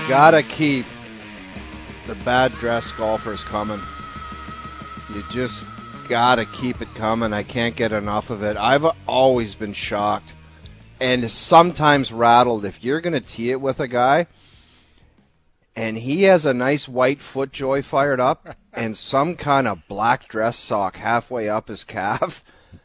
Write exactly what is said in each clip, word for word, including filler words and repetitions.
gotta keep the bad dress golfers coming. You just gotta keep it coming. I can't get enough of it. I've always been shocked and sometimes rattled if you're gonna tee it with a guy and he has a nice white FootJoy fired up and some kind of black dress sock halfway up his calf.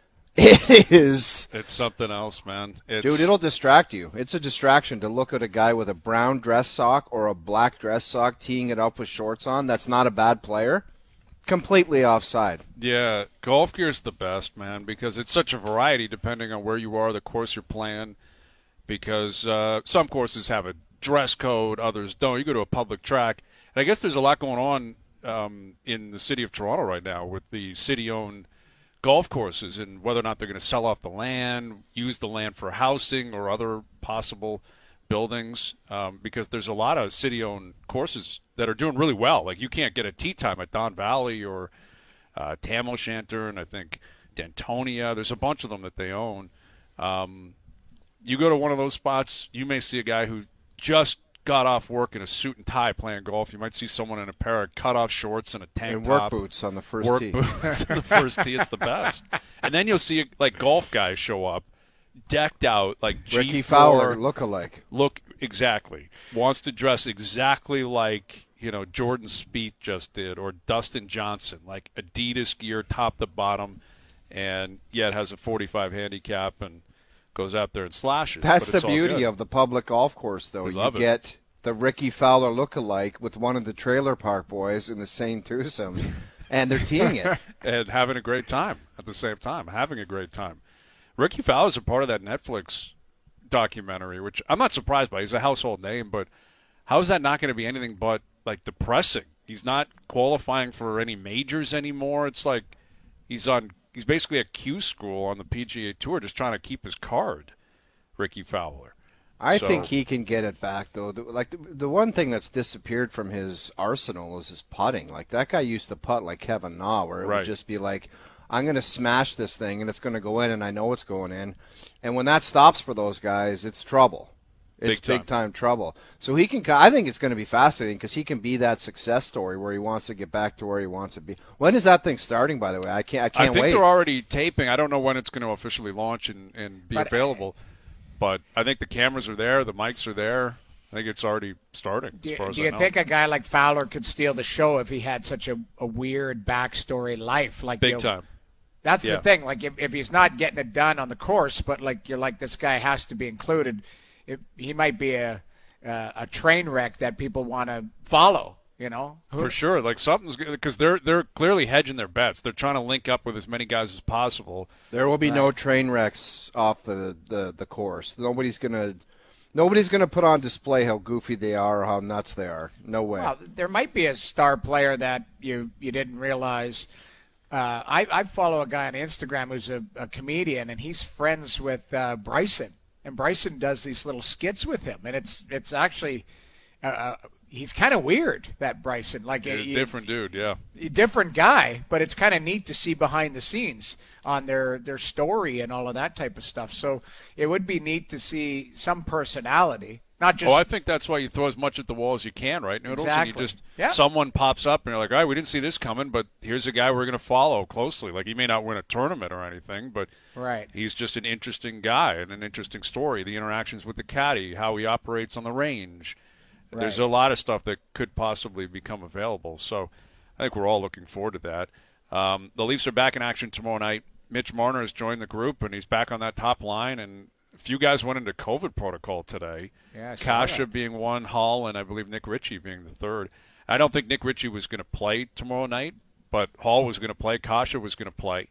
It is. It's something else, man. It's, dude, it'll distract you. It's a distraction to look at a guy with a brown dress sock or a black dress sock teeing it up with shorts on. That's not a bad player. Completely offside. Yeah, golf gear is the best, man, because it's such a variety depending on where you are, the course you're playing. Because uh, some courses have a dress code, others don't. You go to a public track. And I guess there's a lot going on um, in the city of Toronto right now with the city-owned golf courses and whether or not they're going to sell off the land, use the land for housing or other possible buildings, um, because there's a lot of city-owned courses that are doing really well. Like you can't get a tee time at Don Valley or uh, Tam O'Shanter, and I think Dentonia. There's a bunch of them that they own. Um, you go to one of those spots, you may see a guy who just got off work in a suit and tie playing golf. You might see someone in a pair of cut-off shorts and a tank and top. work boots on the first work tee. boots on the first tee. It's the best. And then you'll see like golf guys show up, decked out like G four. Ricky Fowler look-alike. Look exactly. Wants to dress exactly like, you know, Jordan Spieth just did or Dustin Johnson, like Adidas gear top to bottom, and yet has a forty-five handicap and goes out there and slashes. That's but the beauty of the public golf course, though. We you love it. get the Ricky Fowler look-alike with one of the Trailer Park Boys in the same twosome, and they're teeing it. And having a great time at the same time, having a great time. Ricky Fowler's a part of that Netflix documentary, which I'm not surprised by. He's a household name, but how is that not going to be anything but, like, depressing? He's not qualifying for any majors anymore. It's like he's on – he's basically a Q school on the P G A Tour just trying to keep his card, Ricky Fowler. I so, think he can get it back, though. The, like the, the one thing that's disappeared from his arsenal is his putting. Like, that guy used to putt like Kevin Na, where it right. would just be like – I'm going to smash this thing, and it's going to go in, and I know it's going in. And when that stops for those guys, it's trouble. It's big time, big time trouble. So he can. I think it's going to be fascinating because he can be that success story where he wants to get back to where he wants to be. When is that thing starting? By the way, I can't. I can't I think wait. they're already taping. I don't know when it's going to officially launch and, and be but, available, but I think the cameras are there, the mics are there. I think it's already starting. Do, as far as do I you know. think a guy like Fowler could steal the show if he had such a, a weird backstory life? Like big you know, time. That's Yeah. the thing. Like if, if he's not getting it done on the course, but like you're like this guy has to be included. It, he might be a uh, a train wreck that people want to follow. You know, For sure, like something's because they're they're clearly hedging their bets. They're trying to link up with as many guys as possible. There will be Right. no train wrecks off the, the, the course. Nobody's gonna nobody's gonna put on display how goofy they are or how nuts they are. No way. Well, there might be a star player that you you didn't realize. Uh, I, I follow a guy on Instagram who's a, a comedian, and he's friends with uh, Bryson. And Bryson does these little skits with him, and it's it's actually uh, uh, he's kind of weird, that Bryson. Like A a, different dude, yeah. a different guy, but it's kind of neat to see behind the scenes on their their story and all of that type of stuff. So it would be neat to see some personality. Not just Oh, I think that's why you throw as much at the wall as you can, right, Noodles? Exactly. And you just Yeah. someone pops up and you're like, all right, we didn't see this coming, but here's a guy we're going to follow closely. Like he may not win a tournament or anything, but right. he's just an interesting guy and an interesting story. The interactions with the caddy, how he operates on the range. Right. There's a lot of stuff that could possibly become available. So I think we're all looking forward to that. Um, the Leafs are back in action tomorrow night. Mitch Marner has joined the group, and he's back on that top line. And a few guys went into COVID protocol today. Yeah, I saw Kasha that. being one, Hall, and I believe Nick Ritchie being the third. I don't think Nick Ritchie was going to play tomorrow night, but Hall was going to play. Kasha was going to play.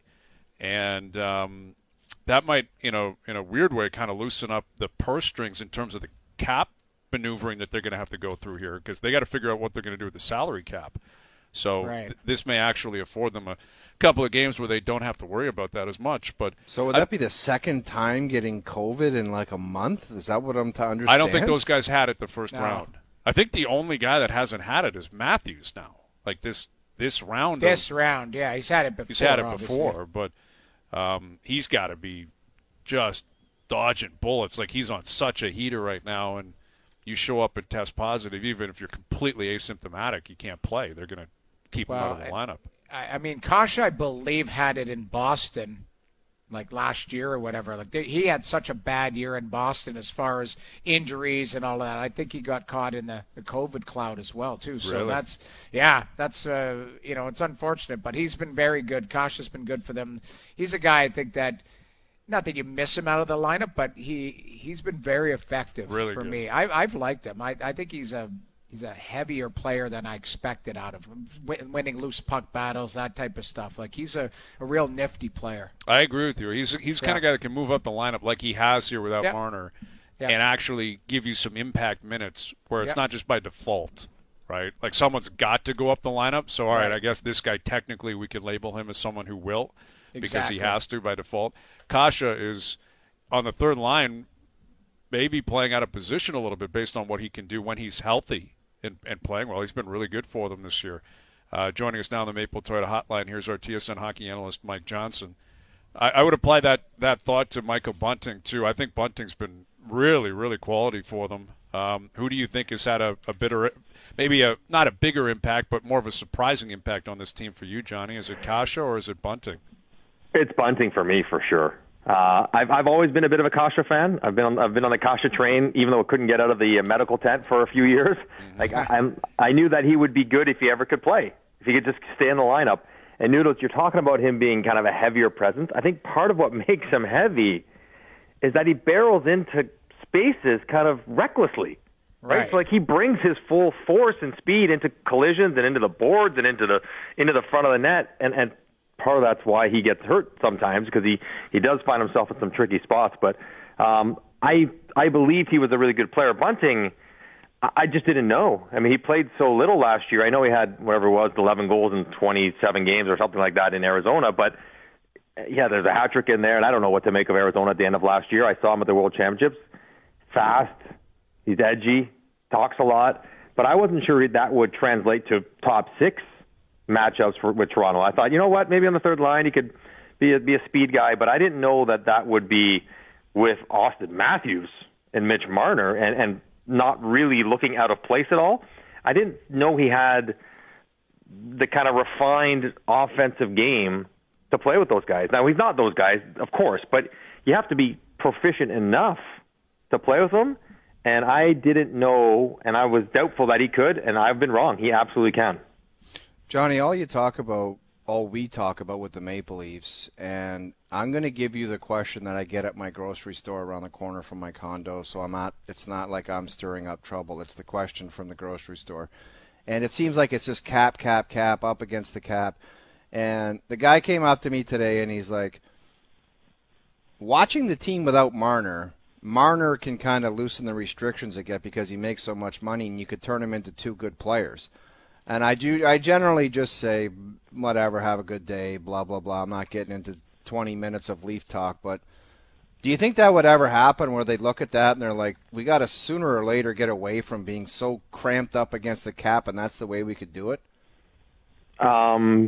And um, that might, you know, in a weird way, kind of loosen up the purse strings in terms of the cap maneuvering that they're going to have to go through here because they got to figure out what they're going to do with the salary cap. So Right. th- this may actually afford them a couple of games where they don't have to worry about that as much. But So would I, that be the second time getting COVID in like a month? Is that what I'm to understand? I don't think those guys had it the first No. round. I think the only guy that hasn't had it is Matthews now. Like this this round. This of, round, yeah, he's had it before. he's had it obviously. before, but um, he's got to be just dodging bullets. Like he's on such a heater right now, and you show up and test positive, even if you're completely asymptomatic, you can't play. They're going to keep well, him out of the lineup. I, I mean, Kasha, I believe, had it in Boston, like last year or whatever. Like they, he had such a bad year in Boston as far as injuries and all that. I think he got caught in the, the COVID cloud as well too. So really? that's yeah, that's uh, you know, it's unfortunate, but he's been very good. Kasha's been good for them. He's a guy I think that. Not that you miss him out of the lineup, but he he's been very effective really for good. me. I, I've liked him. I, I think he's a he's a heavier player than I expected out of him. Win, winning loose puck battles, that type of stuff. Like he's a, a real nifty player. I agree with you. He's he's the yeah. kind of guy that can move up the lineup like he has here without yep. Marner, yep. and actually give you some impact minutes where it's yep. not just by default. Right, like someone's got to go up the lineup. So all right, right. I guess this guy technically we could label him as someone who will, exactly. because he has to by default. Kasha is on the third line, maybe playing out of position a little bit based on what he can do when he's healthy and, and playing well. He's been really good for them this year. Uh, joining us now on the Maple Toyota Hotline, here's our T S N hockey analyst, Mike Johnson. I, I would apply that, that thought to Michael Bunting, too. I think Bunting's been really, really quality for them. Um, who do you think has had a, a bitter, maybe a not a bigger impact, but more of a surprising impact on this team for you, Johnny? Is it Kasha or is it Bunting? It's Bunting for me, for sure. Uh, I've I've always been a bit of a Kasha fan. I've been on, I've been on the Kasha train, even though I couldn't get out of the medical tent for a few years. Mm-hmm. Like I, I'm, I knew that he would be good if he ever could play, if he could just stay in the lineup. And Noodles, you're talking about him being kind of a heavier presence. I think part of what makes him heavy is that he barrels into spaces kind of recklessly. Right. right. So like he brings his full force and speed into collisions and into the boards and into the into the front of the net, and and. Part of that's why he gets hurt sometimes, because he, he does find himself in some tricky spots. But um, I I believe he was a really good player. Bunting, I just didn't know. I mean, he played so little last year. I know he had whatever it was, eleven goals in twenty-seven games or something like that in Arizona. But yeah, there's a hat trick in there, and I don't know what to make of Arizona at the end of last year. I saw him at the World Championships. Fast, he's edgy, talks a lot, but I wasn't sure that would translate to top six matchups for, with Toronto. I thought, you know what, maybe on the third line he could be a, be a speed guy, but I didn't know that that would be with Auston Matthews and Mitch Marner and, and not really looking out of place at all. I didn't know he had the kind of refined offensive game to play with those guys. Now, he's not those guys, of course, but you have to be proficient enough to play with them, and I didn't know, and I was doubtful that he could, and I've been wrong. He absolutely can. Johnny, all you talk about, all we talk about with the Maple Leafs, and I'm going to give you the question that I get at my grocery store around the corner from my condo, so I'm not, it's not like I'm stirring up trouble. It's the question from the grocery store. And it seems like it's just cap, cap, cap, up against the cap. And the guy came up to me today, and he's like, watching the team without Marner, Marner can kind of loosen the restrictions they get because he makes so much money, and you could turn him into two good players. And I do. I generally just say, whatever, have a good day, blah, blah, blah. I'm not getting into twenty minutes of Leaf talk. But do you think that would ever happen where they look at that and they're like, we got to sooner or later get away from being so cramped up against the cap, and that's the way we could do it? Um,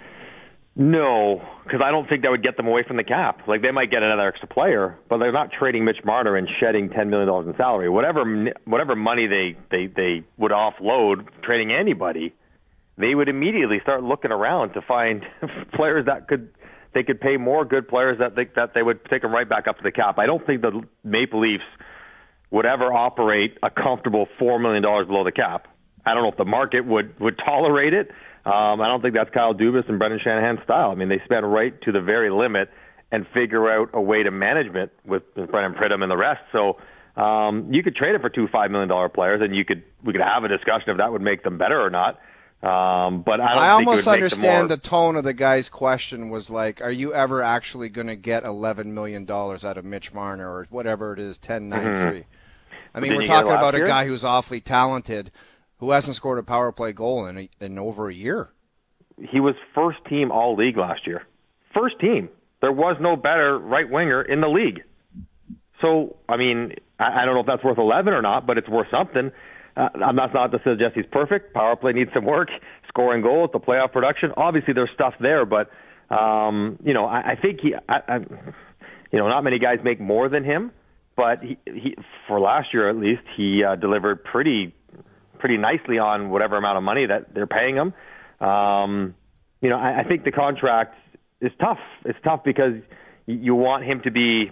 no, because I don't think that would get them away from the cap. Like, they might get another extra player, but they're not trading Mitch Marner and shedding ten million dollars in salary. Whatever whatever money they, they, they would offload trading anybody, they would immediately start looking around to find players that could they could pay more good players that they, that they would take them right back up to the cap. I don't think the Maple Leafs would ever operate a comfortable four million dollars below the cap. I don't know if the market would, would tolerate it. Um, I don't think that's Kyle Dubas and Brendan Shanahan's style. I mean, they spend right to the very limit and figure out a way to management with Brendan Pridham and the rest. So um, you could trade it for two five million dollar players, and you could we could have a discussion if that would make them better or not. Um, but I, don't I think almost it would understand make them more... the tone of the guy's question was like, are you ever actually going to get eleven million dollars out of Mitch Marner or whatever it is, ten nine three? Mm-hmm. I mean, we're talking about year? a guy who's awfully talented who hasn't scored a power play goal in, a, in over a year. He was first team all league last year. First team. There was no better right winger in the league. So, I mean, I, I don't know if that's worth eleven or not, but it's worth something. Uh, I'm not, not to suggest he's perfect. Power play needs some work. Scoring goals, the playoff production. Obviously, there's stuff there, but um, you know, I, I think he. I, I, you know, not many guys make more than him. but he, he for last year at least, he uh, delivered pretty pretty nicely on whatever amount of money that they're paying him. Um, you know, I, I think the contract is tough. It's tough because you want him to be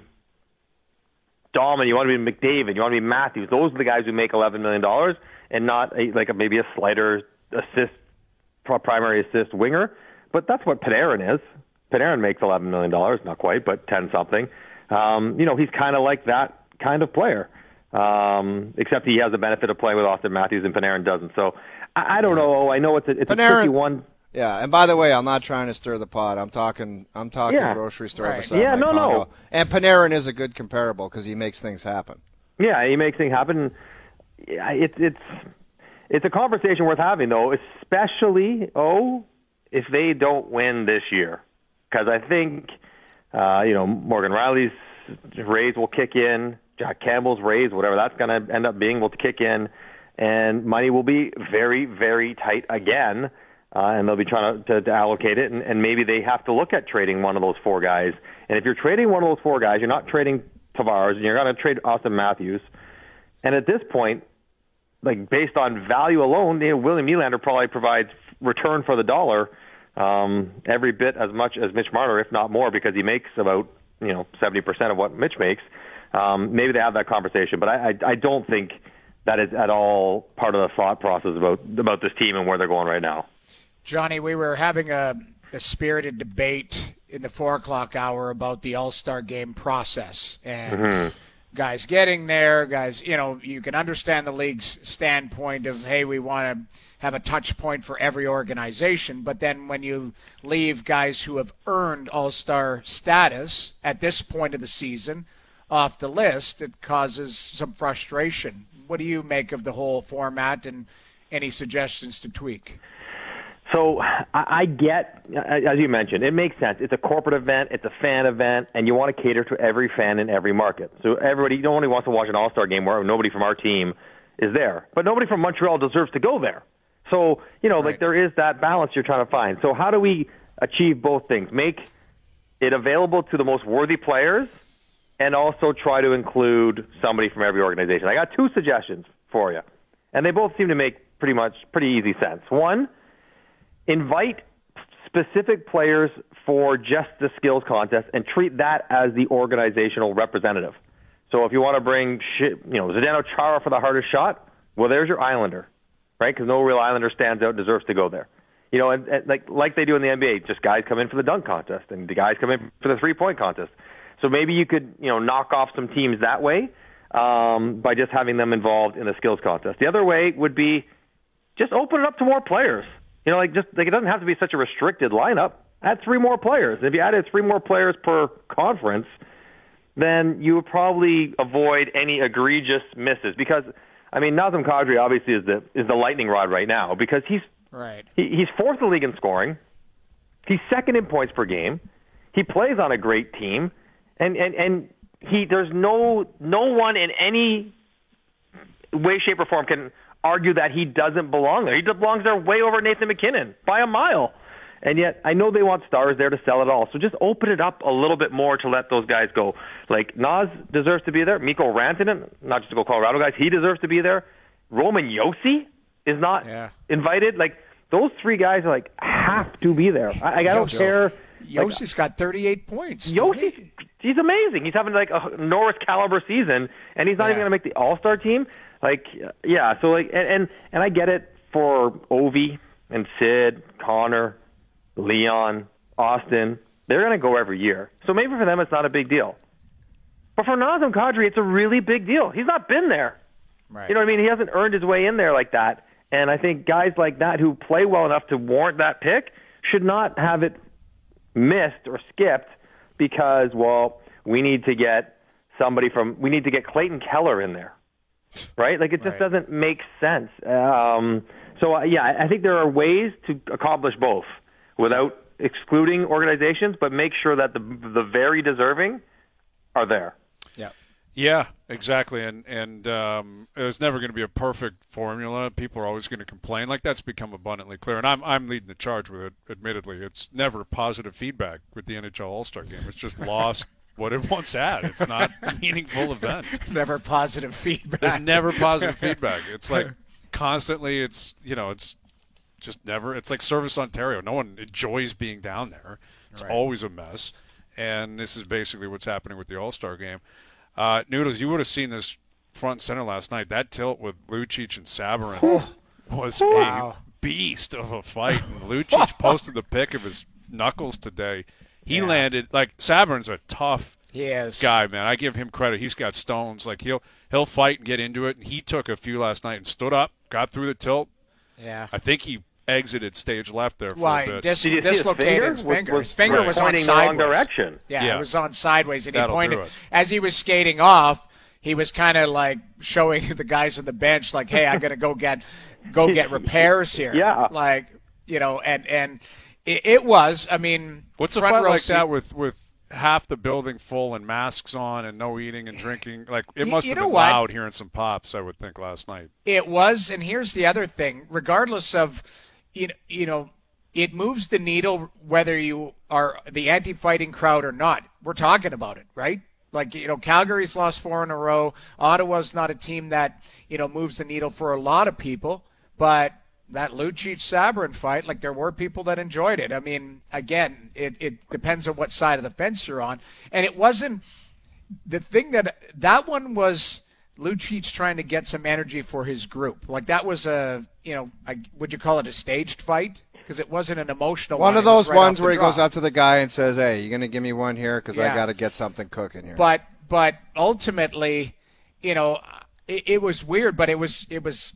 dominant. You want to be McDavid. You want to be Matthews. Those are the guys who make eleven million dollars, and not a, like a, maybe a slider assist, primary assist winger. But that's what Panarin is. Panarin makes eleven million dollars, not quite, but ten something. Um, you know, he's kind of like that kind of player, um, except he has the benefit of playing with Austin Matthews, and Panarin doesn't. So I, I don't know. I know it's a, it's Panarin, a tricky one. Yeah, and by the way, I'm not trying to stir the pot. I'm talking. I'm talking Yeah. grocery store Right. beside Yeah, my no, condo. no. And Panarin is a good comparable because he makes things happen. Yeah, he makes things happen. Yeah, It's it's it's a conversation worth having, though, especially oh if they don't win this year, because I think uh, you know Morgan Riley's raise will kick in, Jack Campbell's raise, whatever that's going to end up being, will kick in, and money will be very very tight again. Uh, and they'll be trying to, to, to allocate it, and, and maybe they have to look at trading one of those four guys. And if you're trading one of those four guys, you're not trading Tavares, and you're going to trade Austin Matthews. And at this point, like based on value alone, you know, William Nylander probably provides return for the dollar um, every bit as much as Mitch Marner, if not more, because he makes about you know seventy percent of what Mitch makes. Um, maybe they have that conversation, but I, I, I don't think that is at all part of the thought process about about this team and where they're going right now. Johnny, we were having a, a spirited debate in the four o'clock hour about the All-Star game process and mm-hmm. guys getting there, guys, you know, you can understand the league's standpoint of, hey, we want to have a touch point for every organization. But then when you leave guys who have earned All-Star status at this point of the season off the list, it causes some frustration. What do you make of the whole format and any suggestions to tweak? So I get, as you mentioned, it makes sense. It's a corporate event, it's a fan event, and you want to cater to every fan in every market. So everybody, no one wants to watch an All-Star game where nobody from our team is there. But nobody from Montreal deserves to go there. So, you know, right. like there is that balance you're trying to find. So how do we achieve both things? Make it available to the most worthy players and also try to include somebody from every organization. I got two suggestions for you, and they both seem to make pretty much pretty easy sense. One, invite specific players for just the skills contest and treat that as the organizational representative. So if you want to bring, you know, Zdeno Chara for the hardest shot, well, there's your Islander, right? Because no real Islander stands out, deserves to go there. You know, and, and like like they do in the N B A, just guys come in for the dunk contest and the guys come in for the three-point contest. So maybe you could, you know, knock off some teams that way um, by just having them involved in the skills contest. The other way would be just open it up to more players. You know, like just like it doesn't have to be such a restricted lineup. Add three more players. If you added three more players per conference, then you would probably avoid any egregious misses. Because I mean, Nazem Kadri obviously is the is the lightning rod right now because he's right. He, he's fourth in the league in scoring. He's second in points per game. He plays on a great team, and and and he there's no no one in any way, shape, or form can argue that he doesn't belong there. He belongs there way over Nathan McKinnon by a mile. And yet, I know they want stars there to sell it all. So just open it up a little bit more to let those guys go. Like, Nas deserves to be there. Mikko Rantanen, not just to go Colorado guys, he deserves to be there. Roman Josi is not yeah. invited. Like, those three guys, like, have to be there. I, I don't Josi. care. Yosi's like, got thirty-eight points. Josi, he's amazing. He's having, like, a Norris caliber season, and he's not yeah. even going to make the All-Star team. Like, yeah, so, like, and, and, and I get it for Ovi and Sid, Connor, Leon, Austin. They're going to go every year. So maybe for them it's not a big deal. But for Nazem Kadri, it's a really big deal. He's not been there. Right. You know what I mean? He hasn't earned his way in there like that. And I think guys like that who play well enough to warrant that pick should not have it missed or skipped because, well, we need to get somebody from, we need to get Clayton Keller in there. Right? Like, it just right. doesn't make sense. Um, so, uh, yeah, I think there are ways to accomplish both without excluding organizations, but make sure that the the very deserving are there. Yeah. Yeah, exactly. And and um, it's never going to be a perfect formula. People are always going to complain. Like, that's become abundantly clear. And I'm I'm leading the charge with it, admittedly. It's never positive feedback with the N H L All-Star Game. It's just lost what it once had. It's not a meaningful event. Never positive feedback. There's never positive feedback. It's like constantly. It's you know. It's just never. It's like Service Ontario. No one enjoys being down there. It's Right. always a mess. And this is basically what's happening with the All-Star game. Uh, Noodles, you would have seen this front and center last night. That tilt with Lucic and Sabourin was Wow. a beast of a fight. And Lucic posted the pic of his knuckles today. He Yeah. landed like Sabourin's a tough He is. guy, man. I give him credit. He's got stones. Like he'll he'll fight and get into it. And he took a few last night and stood up, got through the tilt. Yeah. I think he exited stage left there for Why a bit. dis- Did you see his dislocated finger? his finger? Was- his finger right. was on pointing the wrong sideways. direction. Yeah, Yeah. it was on sideways, and he That'll pointed do it. as he was skating off. He was kind of like showing the guys on the bench, like, "Hey, I got to go get go get repairs here." Yeah. like you know, and and it, it was. I mean, What's a front fight row like seat- that with, with half the building full and masks on and no eating and drinking? Like it You- must you have know been what? loud hearing some pops, I would think, last night. It was, and here's the other thing. Regardless of, you know, you know, it moves the needle whether you are the anti-fighting crowd or not. We're talking about it, right? Like, you know, Calgary's lost four in a row. Ottawa's not a team that, you know, moves the needle for a lot of people. But that Lucic-Sabourin fight, like there were people that enjoyed it. I mean, again, it, it depends on what side of the fence you're on. And it wasn't the thing that that one was Lucic trying to get some energy for his group. Like that was a, you know, a, would you call it a staged fight? Because it wasn't an emotional one. One of It was those right ones off the where he goes drop. up to the guy and says, "Hey, you gonna give me one here? Because Yeah. I got to get something cooking here." But but ultimately, you know, it, it was weird. But it was it was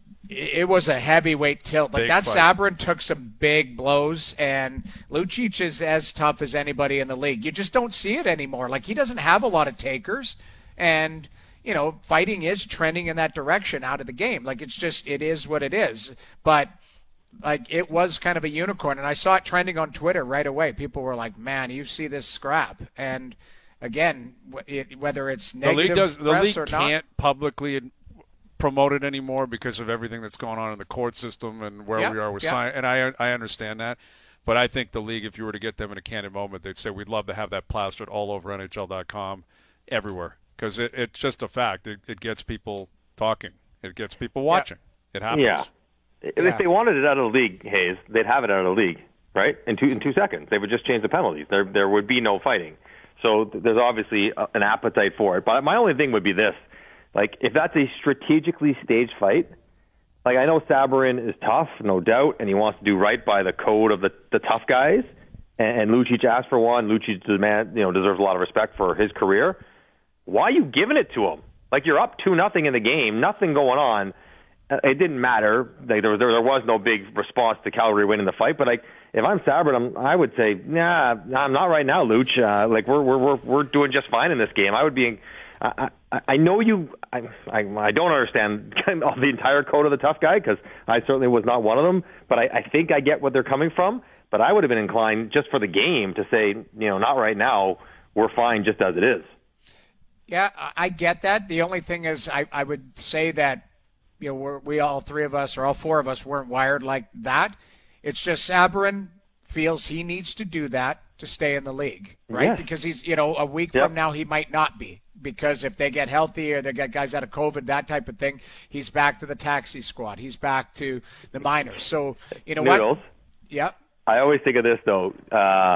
it was a heavyweight tilt. Like Big that fight. Sabourin took some big blows, and Lucic is as tough as anybody in the league. You just don't see it anymore. Like he doesn't have a lot of takers, and you know, fighting is trending in that direction out of the game. Like it's just it is what it is. But like it was kind of a unicorn, and I saw it trending on Twitter right away. People were like, "Man, you see this scrap?" And again, wh- it, whether it's The negative league does. The press league or can't not, publicly promote it anymore because of everything that's going on in the court system and where Yeah, we are with yeah. science. And I I understand that, but I think the league, if you were to get them in a candid moment, they'd say we'd love to have that plastered all over N H L dot com, everywhere, because it, it's just a fact. It, it gets people talking. It gets people watching. It happens. Yeah. If they wanted it out of the league, Hayes, they'd have it out of the league, right? In two in two seconds, they would just change the penalties. There there would be no fighting. So th- there's obviously a, an appetite for it. But my only thing would be this: like, if that's a strategically staged fight, like I know Sabourin is tough, no doubt, and he wants to do right by the code of the the tough guys. And, and Lucic asked for one. Lucic demand, you know, deserves a lot of respect for his career. Why are you giving it to him? Like you're up two nothing in the game, nothing going on. It didn't matter. Like, there was there, there was no big response to Calgary winning the fight. But like, if I'm Sabourin, I'm, I would say, nah, I'm not right now, Luch. Uh, like we're we're we're we're doing just fine in this game. I would be. I I, I know you. I, I I don't understand the entire code of the tough guy because I certainly was not one of them. But I, I think I get what they're coming from. But I would have been inclined just for the game to say, you know, not right now. We're fine just as it is. yeah, I, I get that. The only thing is, I I would say that, you know, we're, we all three of us or all four of us weren't wired like that. It's just Sabourin feels he needs to do that to stay in the league, right? Yes. Because he's, you know, a week Yep. from now he might not be, because if they get healthy or they get guys out of COVID, that type of thing, he's back to the taxi squad. He's back to the minors. So, you know Noodles. what? Yep. I always think of this though, uh,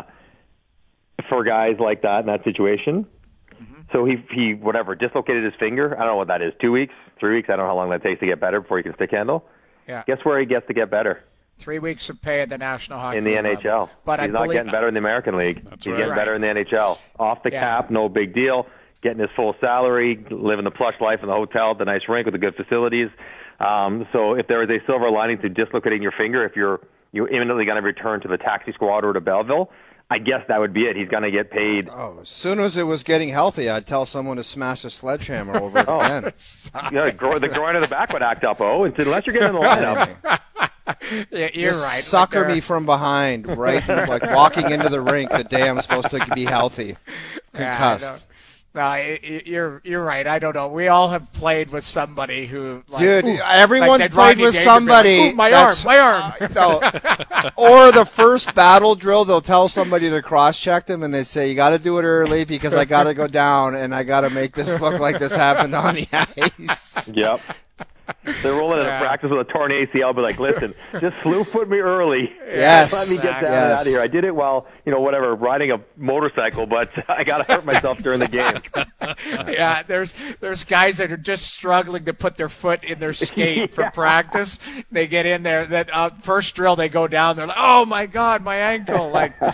for guys like that in that situation. Mm-hmm. So he he whatever dislocated his finger. I don't know what that is. Two weeks, three weeks. I don't know how long that takes to get better before he can stick handle. Yeah. Guess where he gets to get better? Three weeks of pay at the National Hockey In the League N H L. level. But He's I not believe, getting better in the American League. That's He's right. getting Right. better in the N H L. Off the Yeah. cap, no big deal. Getting his full salary, living the plush life in the hotel, the nice rink with the good facilities. Um, so if there is a silver lining to dislocating your finger, if you're you're imminently going to return to the taxi squad or to Belleville, I guess that would be it. He's going to get paid. Oh, as soon as it was getting healthy, I'd tell someone to smash a sledgehammer over it Oh. again. Yeah, gro- the groin of the back would act up, oh, and unless you're getting in the lineup. yeah, you're Just right. sucker Like, uh, me from behind, right? Like walking into the rink the day I'm supposed to be healthy. Yeah, I Concussed. know. Uh, you're you're right. I don't know. We all have played with somebody who, like, dude, ooh, everyone's like played with somebody. Like, ooh, my arm, my arm. No. Or the first battle drill, they'll tell somebody to cross-check them, and they say, you got to do it early because I got to go down, and I got to make this look like this happened on the ice. Yep. They're rolling Yeah. into practice with a torn A C L, but like, listen, just slew foot me early. Yes. Let me get that Yes. out of here. I did it while, you know, whatever, riding a motorcycle, but I got to hurt myself during the game. Yeah, there's there's guys that are just struggling to put their foot in their skate for Yeah. practice. They get in there, that uh, first drill they go down. They're like, oh my god, my ankle! Like, uh,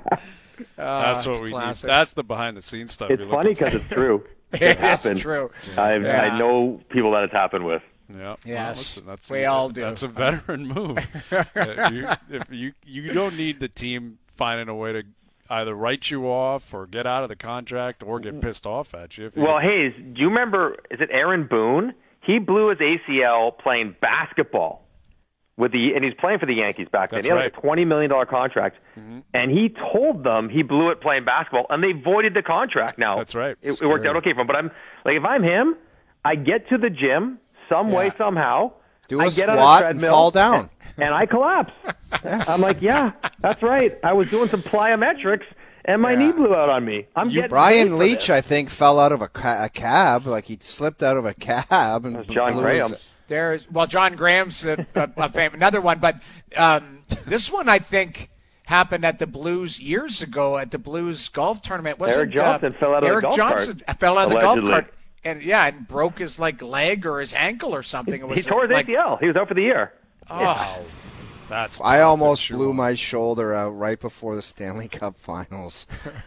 That's what it's we classic. need. That's the behind-the-scenes stuff. It's you're funny looking because it's true. It It is happened. true. I've, Yeah. I know people that it's happened with. for. Yeah. Yes. Well, listen, that's We a, all do. That's a veteran move. Uh, you, if you you don't need the team finding a way to either write you off or get out of the contract or get pissed off at you. If you Well, Hayes, do you remember, is it Aaron Boone? He blew his A C L playing basketball with the, and he's playing for the Yankees back then. That's He had right. like a twenty million dollars contract, Mm-hmm. and he told them he blew it playing basketball, and they voided the contract. Now, That's right. It, it worked out okay for him. But I'm like, if I'm him, I get to the gym some way, Yeah. somehow. Do I a get on a squat and treadmill, fall down. And, and I collapse. I'm like, yeah, that's right. I was doing some plyometrics, and my Yeah. knee blew out on me. I'm getting paid Brian for Leach, this. I think, fell out of a, ca- a cab. Like he slipped out of a cab. and That's John blew his- Graham. There's well, John Graham's a, a, a fam- another one, but um, this one I think happened at the Blues years ago at the Blues golf tournament. Wasn't, Eric Johnson uh, fell out of the Eric golf Johnson cart, fell out of the golf allegedly. cart, and yeah, and broke his like leg or his ankle or something. It was He tore his like, A C L. He was out for the year. oh, That's I tough almost to chew blew on. my shoulder out right before the Stanley Cup Finals.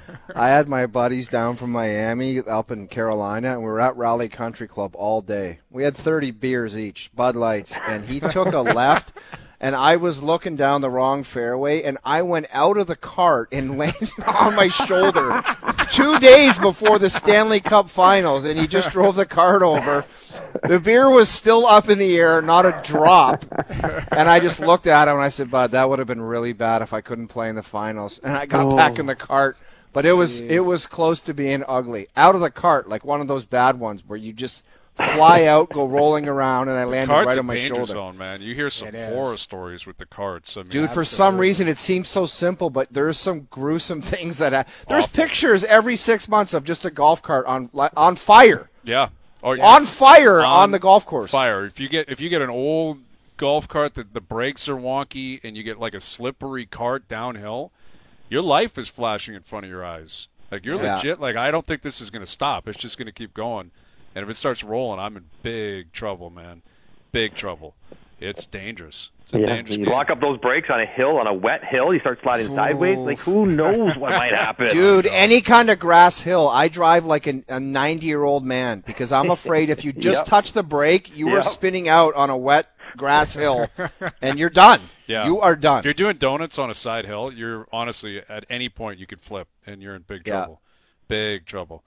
I had my buddies down from Miami up in Carolina, and we were at Raleigh Country Club all day. We had thirty beers each, Bud Lights, and he took a left, and I was looking down the wrong fairway, and I went out of the cart and landed on my shoulder two days before the Stanley Cup Finals, and he just drove the cart over. The beer was still up in the air, not a drop. And I just looked at him and I said, Bud, that would have been really bad if I couldn't play in the finals. And I got Oh. back in the cart. But it was it was close to being ugly. Out of the cart, like one of those bad ones where you just fly out, go rolling around, and I landed Cart's right a on my danger shoulder. zone, man. You hear some It is. horror stories with the carts. I mean, Dude, for some reason it seems so simple, but there's some gruesome things that ha- there's Awful. pictures every six months of just a golf cart on li- on fire, yeah, or on fire on, On the golf course. fire. If you get if you get an old golf cart that the brakes are wonky and you get like a slippery cart downhill, your life is flashing in front of your eyes. Like you're Yeah. legit. Like I don't think this is going to stop. It's just going to keep going. And if it starts rolling, I'm in big trouble, man. Big trouble. It's dangerous. It's a Yeah, dangerous you game. lock up those brakes on a hill, on a wet hill, you start sliding sideways. Like, who knows what might happen? Dude, any kind of grass hill, I drive like an, a ninety-year-old man because I'm afraid if you just Yep. touch the brake, you are Yep. spinning out on a wet grass hill, and you're done. Yeah. You are done. If you're doing donuts on a side hill, you're honestly at any point you could flip, and you're in big Yeah. trouble. Big trouble.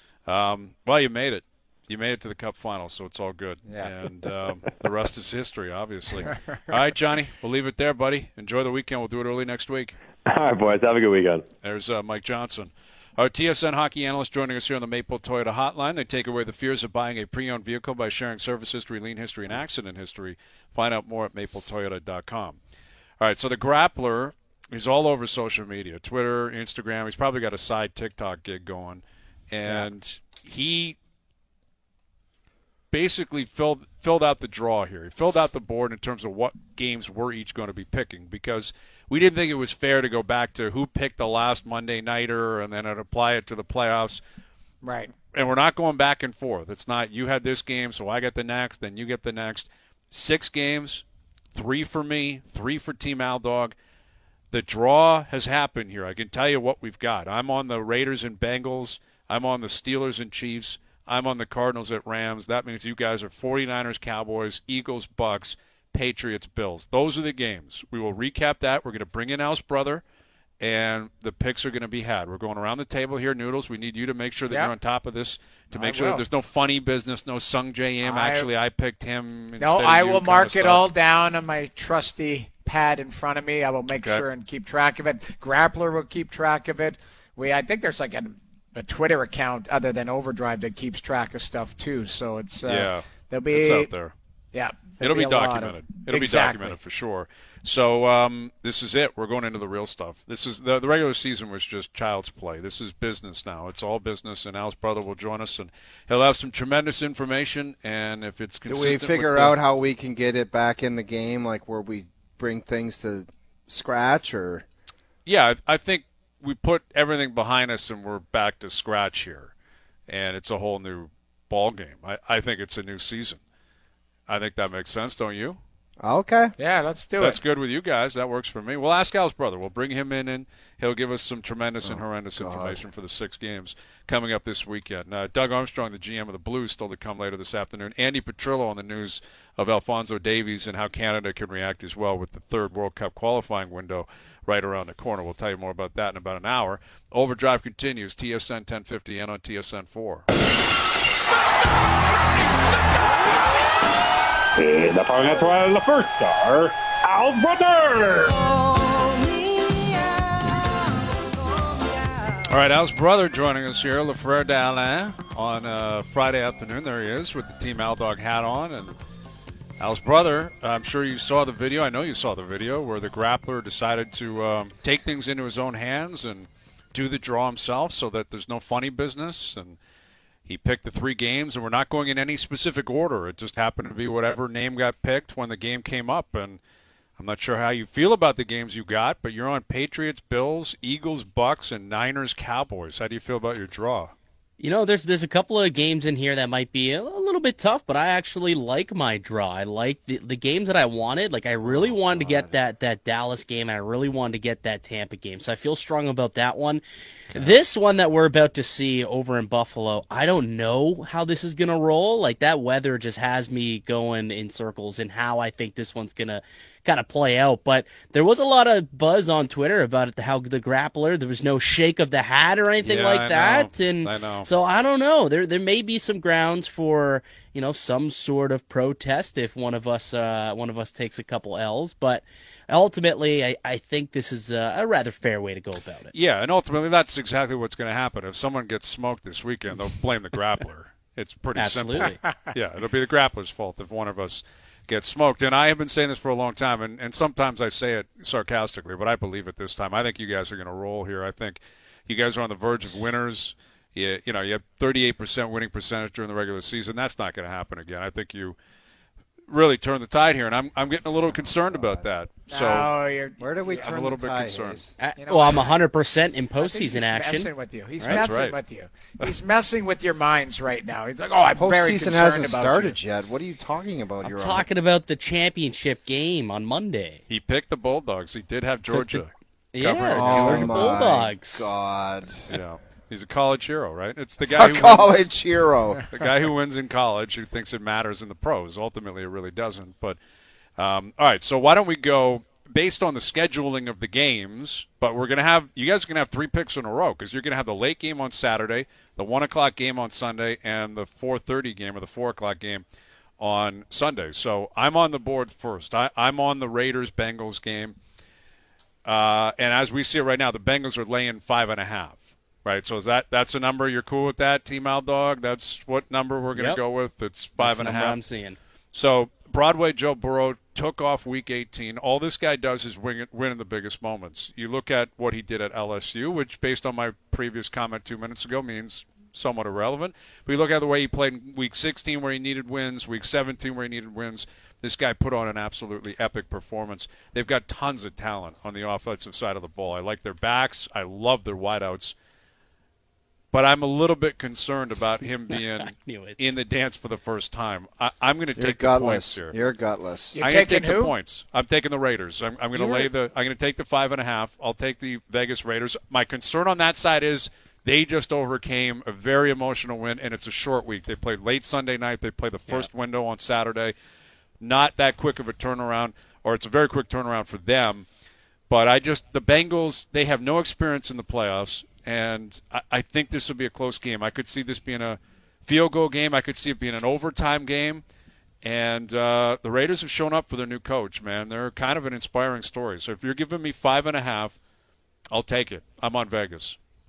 Um, well, you made it. You made it to the Cup final, so it's all good. Yeah. And um, the rest is history, obviously. All right, Johnny, we'll leave it there, buddy. Enjoy the weekend. We'll do it early next week. All right, boys, have a good weekend. There's uh, Mike Johnson. Our T S N hockey analyst joining us here on the Maple Toyota Hotline. They take away the fears of buying a pre-owned vehicle by sharing service history, lien history, and accident history. Find out more at maple toyota dot com. All right, so the Grappler is all over social media, Twitter, Instagram. He's probably got a side TikTok gig going. And yeah. he basically filled filled out the draw here. He filled out the board in terms of what games we're each going to be picking because we didn't think it was fair to go back to who picked the last Monday nighter and then apply it to the playoffs. right. And we're not going back and forth. It's not you had this game, so I get the next, then you get the next. Six games, three for me, three for Team Aldog. The draw has happened here. I can tell you what we've got. I'm on the Raiders and Bengals. I'm on the Steelers and Chiefs. I'm on the Cardinals at Rams. That means you guys are 49ers, Cowboys, Eagles, Bucks, Patriots, Bills. Those are the games. We will recap that. We're going to bring in Al's brother, and the picks are going to be had. We're going around the table here, Noodles. We need you to make sure that Yep. you're on top of this, to make I sure that will. there's no funny business, no Sung J M. I- Actually, I picked him instead No, of I you will kind of mark it stuff. all down on my trusty pad in front of me. I will make Okay. sure and keep track of it. Grappler will keep track of it. We, I think there's like an a Twitter account other than Overdrive that keeps track of stuff too. So it's uh, yeah, there'll be it's out there. Yeah, it'll be, be documented. Of, it'll exactly. be documented for sure. So um, this is it. We're going into the real stuff. This is the, the regular season was just child's play. This is business now. It's all business. And Al's brother will join us, and he'll have some tremendous information. And if it's consistent, do we figure with out the, how we can get it back in the game, like where we bring things to scratch, or? Yeah, I, I think we put everything behind us, and we're back to scratch here, and it's a whole new ball game. I, I think it's a new season. I think that makes sense, don't you? Okay. Yeah, let's do That's it. That's good with you guys. That works for me. We'll ask Al's brother. We'll bring him in, and he'll give us some tremendous oh, and horrendous God. information for the six games coming up this weekend. Uh, Doug Armstrong, the G M of the Blues, still to come later this afternoon. Andy Petrillo on the news of Alphonso Davies and how Canada can react as well with the third World Cup qualifying window right around the corner. We'll tell you more about that in about an hour. Overdrive continues, T S N ten fifty and on T S N four. Et la première étoile, the first star, Al's brother! All right, Al's brother joining us here, Lafrere d'Alain, on uh, Friday afternoon. There he is with the Team Al Dog hat on. And Al's brother, I'm sure you saw the video. I know you saw the video where the grappler decided to um, take things into his own hands and do the draw himself so that there's no funny business. And he picked the three games, and we're not going in any specific order. It just happened to be whatever name got picked when the game came up. And I'm not sure how you feel about the games you got, but you're on Patriots, Bills, Eagles, Bucks, and Niners, Cowboys. How do you feel about your draw? You know, there's there's a couple of games in here that might be a, a little bit tough, but I actually like my draw. I like the, the games that I wanted. Like, I really oh, wanted God. to get that, that Dallas game, and I really wanted to get that Tampa game. So I feel strong about that one. Okay. This one that we're about to see over in Buffalo, I don't know how this is going to roll. Like, that weather just has me going in circles in how I think this one's going to kind of play out. But there was a lot of buzz on Twitter about it, how the grappler, there was no shake of the hat or anything yeah, like I that. Know. And I know. So I don't know. There there may be some grounds for, you know, some sort of protest if one of us uh, one of us takes a couple L's. But ultimately, I, I think this is a, a rather fair way to go about it. Yeah, and ultimately that's exactly what's going to happen. If someone gets smoked this weekend, they'll blame the grappler. It's pretty Absolutely. simple. Yeah, it'll be the grappler's fault if one of us gets smoked. And I have been saying this for a long time, and, and sometimes I say it sarcastically, but I believe it this time. I think you guys are going to roll here. I think you guys are on the verge of winners. You, you know, you have thirty-eight percent winning percentage during the regular season. That's not going to happen again. I think you really turn the tide here, and I'm I'm getting a little concerned about that. So no, you're, where do we I'm turn I'm a little the bit tide, concerned. Uh, You know well, what? I'm one hundred percent in I think postseason he's action. messing with you. He's That's messing right. with you. He's messing with your minds right now. He's like, oh, I'm very Postseason concerned hasn't about started you. yet. What are you talking about? I'm You're talking about the championship game on Monday. He picked the Bulldogs. He did have Georgia. Yeah, covering against Oh Georgia my Bulldogs. God! Yeah. He's a college hero, right? It's the guy A who college wins, hero. the guy who wins in college who thinks it matters in the pros. Ultimately, it really doesn't. But um, all right, so why don't we go based on the scheduling of the games? But we're gonna have you guys are gonna have three picks in a row because you're gonna have the late game on Saturday, the one o'clock game on Sunday, and the four thirty game or the four o'clock game on Sunday. So I'm on the board first. I, I'm on the Raiders Bengals game, uh, and as we see it right now, the Bengals are laying five and a half. Right, so is that that's a number you're cool with that, Team Al Dog? That's what number we're going to Yep. go with. It's five That's and a the number half. I'm seeing. So Broadway Joe Burrow took off Week eighteen. All this guy does is win, win in the biggest moments. You look at what he did at L S U, which, based on my previous comment two minutes ago, means somewhat irrelevant. But you look at the way he played in Week sixteen, where he needed wins, Week seventeen, where he needed wins. This guy put on an absolutely epic performance. They've got tons of talent on the offensive side of the ball. I like their backs. I love their wideouts. But I'm a little bit concerned about him being in the dance for the first time. I, I'm going to take the points here. You're gutless. You're I'm going to taking take the who? points. I'm taking the Raiders. I'm, I'm going to You're- lay the. I'm going to take the five and a half. I'll take the Vegas Raiders. My concern on that side is they just overcame a very emotional win, and it's a short week. They played late Sunday night. They play the first yeah. window on Saturday. Not that quick of a turnaround, or it's a very quick turnaround for them. But I just the Bengals. They have no experience in the playoffs. And I, I think this will be a close game. I could see this being a field goal game. I could see it being an overtime game. And uh, the Raiders have shown up for their new coach, man. They're kind of an inspiring story. So if you're giving me five and a half, I'll take it. I'm on Vegas.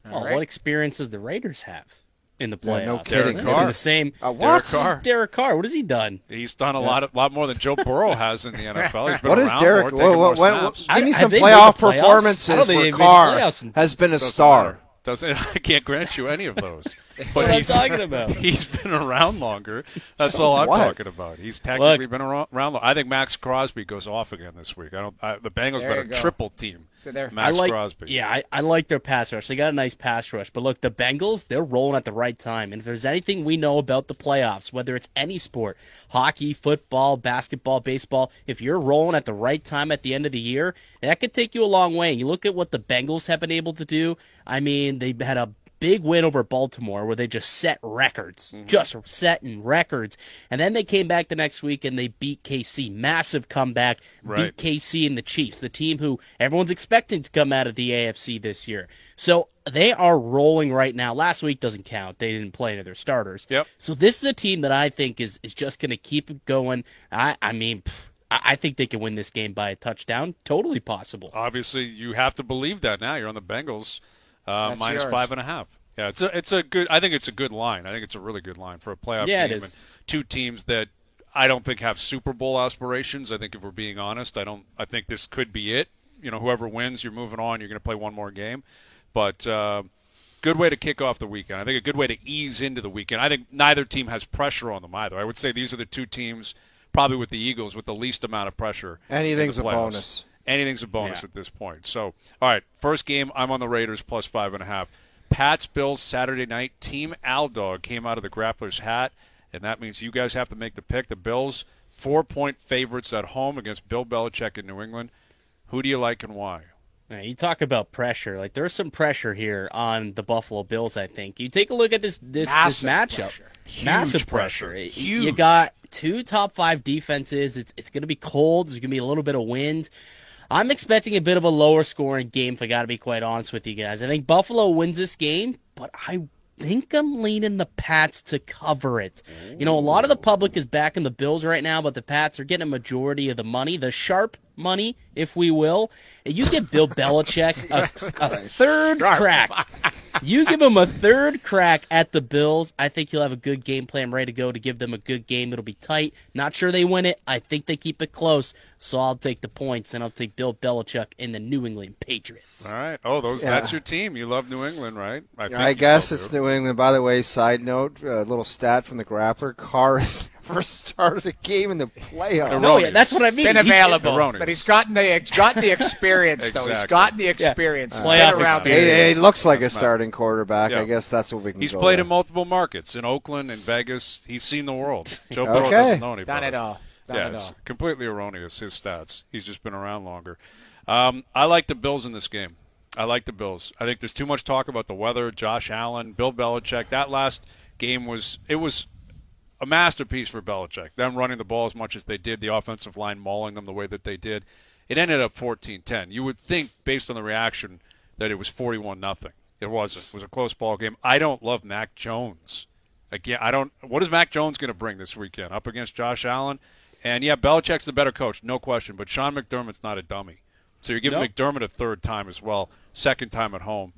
Oh, right. what experience does the Raiders have in the playoffs? Yeah, no kidding. They're Carr. in the same. Uh, Derek what? Carr. Derek Carr, what has he done? He's done a lot, of, lot more than Joe Burrow has in the N F L. He's been What is around Derek? more, taking What, more what, what, snaps. give me Have some they made playoff the playoffs? I don't performances think where they've made the Carr playoffs in- has been a Doesn't star. matter. Doesn't I can't grant you any of those. That's but what I'm he's talking about. He's been around longer. That's So all I'm what? talking about. He's technically Look. been around. around long. I think Max Crosby goes off again this week. I don't. I, the Bengals There better you go. triple team So there. Max I like, Crosby. Yeah, I, I like their pass rush. They got a nice pass rush. But look, the Bengals, they're rolling at the right time. And if there's anything we know about the playoffs, whether it's any sport, hockey, football, basketball, baseball, if you're rolling at the right time at the end of the year, that could take you a long way. And you look at what the Bengals have been able to do. I mean, they had a big win over Baltimore where they just set records, mm-hmm. just setting records. And then they came back the next week and they beat K C. Massive comeback, Right. beat K C and the Chiefs, the team who everyone's expecting to come out of the A F C this year. So they are rolling right now. Last week doesn't count. They didn't play any of their starters. Yep. So this is a team that I think is, is just going to keep it going. I, I mean, pff, I, I think they can win this game by a touchdown. Totally possible. Obviously, you have to believe that now. You're on the Bengals uh, That's minus yours. five and a half. Yeah, it's a it's a good. I think it's a good line. I think it's a really good line for a playoff Yeah, it game. is. And two teams that I don't think have Super Bowl aspirations. I think if we're being honest, I don't. I think this could be it. You know, whoever wins, you're moving on. You're going to play one more game. But uh, good way to kick off the weekend. I think a good way to ease into the weekend. I think neither team has pressure on them either. I would say these are the two teams, probably with the Eagles, with the least amount of pressure. Anything's in the a playoffs. bonus. Anything's a bonus Yeah. at this point. So, all right, first game, I'm on the Raiders plus five and a half. Pats Bills Saturday night. Team Aldog came out of the Grappler's hat, and that means you guys have to make the pick. The Bills, four-point favorites at home against Bill Belichick in New England. Who do you like and why? Now, you talk about pressure. Like there's some pressure here on the Buffalo Bills. I think you take a look at this this Massive this matchup. pressure. Massive Huge pressure. pressure. Y- Huge. You got two top five defenses. It's it's going to be cold. There's going to be a little bit of wind. I'm expecting a bit of a lower scoring game. If I got to be quite honest with you guys, I think Buffalo wins this game, but I think I'm leaning the Pats to cover it. You know, a lot of the public is backing the Bills right now, but the Pats are getting a majority of the money, the sharp money, if we will. And you give Bill Belichick a, a third crack. You give him a third crack at the Bills. I think he'll have a good game plan ready to go to give them a good game. It'll be tight. Not sure they win it. I think they keep it close. So I'll take the points, and I'll take Bill Belichick and the New England Patriots. All right. Oh, those Yeah. that's your team. You love New England, right? I, think I you guess still it's do. New England. By the way, side note, a little stat from the Grappler: Carr has never started a game in the playoffs. No, yeah, that's what I mean. Been He's- available, erroneous. but he's gotten the he's gotten the experience though. He's Exactly. gotten the experience. Yeah. Been Playoff around the experience. It, it looks like That's a not- starting quarterback. Yeah. I guess that's what we can. He's go played with. in multiple markets, in Oakland, in Vegas. He's seen the world. Joe Burrow Okay. doesn't know any Done better. it all. Done yeah, it it's all. completely erroneous, his stats. He's just been around longer. Um, I like the Bills in this game. I like the Bills. I think there's too much talk about the weather, Josh Allen, Bill Belichick. That last game was – it was a masterpiece for Belichick, them running the ball as much as they did, the offensive line mauling them the way that they did. It ended up fourteen ten. You would think, based on the reaction, that it was forty-one nothing. It wasn't. It was a close ball game. I don't love Mac Jones. Again, I don't. What is Mac Jones going to bring this weekend up against Josh Allen? And yeah, Belichick's the better coach, no question. But Sean McDermott's not a dummy, so you're giving Nope. McDermott a third time as well, second time at home.